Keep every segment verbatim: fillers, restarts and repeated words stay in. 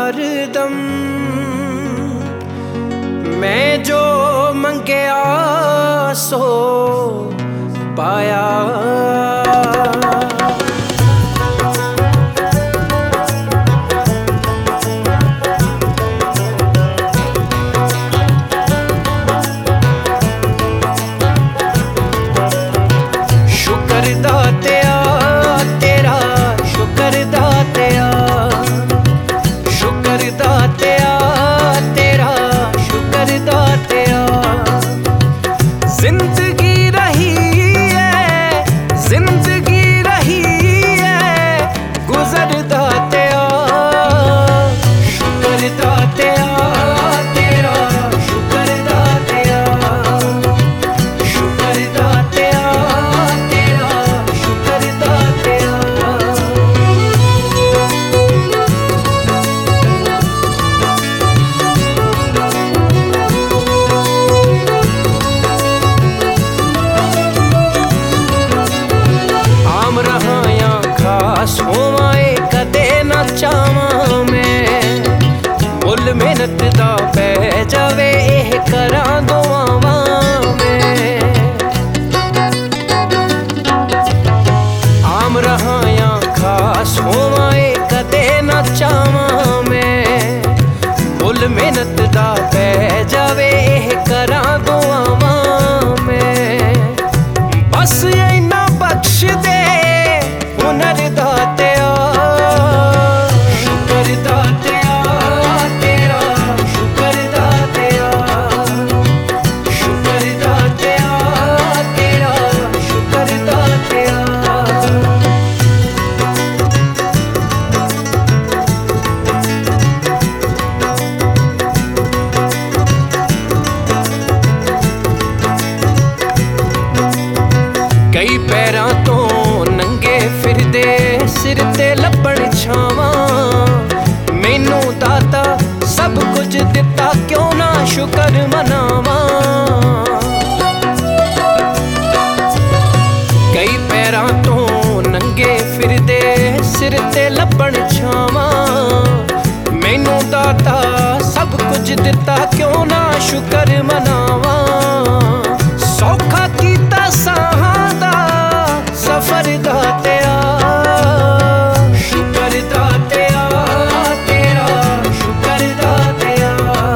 हरदम मैं जो मंगया सो पाया। जिंदगी रही है जिंदगी रही है गुजरदा तेरा शुक्रदा तेरा तेरा शुक्रदा तेरा शुक्रदा तेरा तेरा शुक्रदा तेरा। सोवाए कदे ना चावां मैं मुल मेहनत दा पै जावे एह करां दुआवां मैं। आम रहा या खास होवाए कदे ना चावां मैं मुल मेहनत दा पै जावे एह करां दुआवां मैं। बस इन्ना बख्श दे हुनर दातिया शुक्र दातिया तेरा शुक्र दातिया शुक्र दातिया तेरा शुक्र दातिया। कई पैरां तो नंगे फिरदे सिर ते लब्बण छावां मैनू दाता सब कुछ दिता क्यों ना शुक्र मनावां। कई पैरां तो नंगे फिरदे सिर ते लब्बण छावां मैनू दाता सब कुछ दिता क्यों ना शुक्र मनावां। सौखा कीता साहां दा सफर दातिया शुक्र दातिया तेरा शुक्र दातिया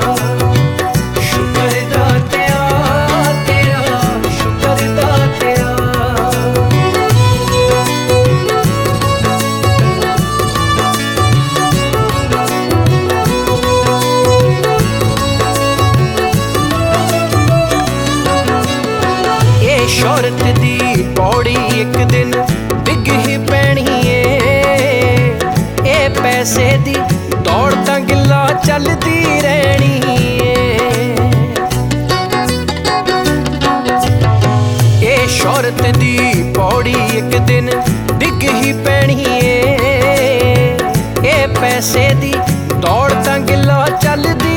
शुक्र दातिया तेरा शुक्र दातिया। ये शौहरत दी पौड़ी एक दिन डिग ही पैनी है ए पैसे दी दौड़ तां गिला चलदी रहनी है। ए शौहरत दी पौड़ी एक दिन डिग ही पैनी है ए पैसे दी दौड़ तां गिला चलदी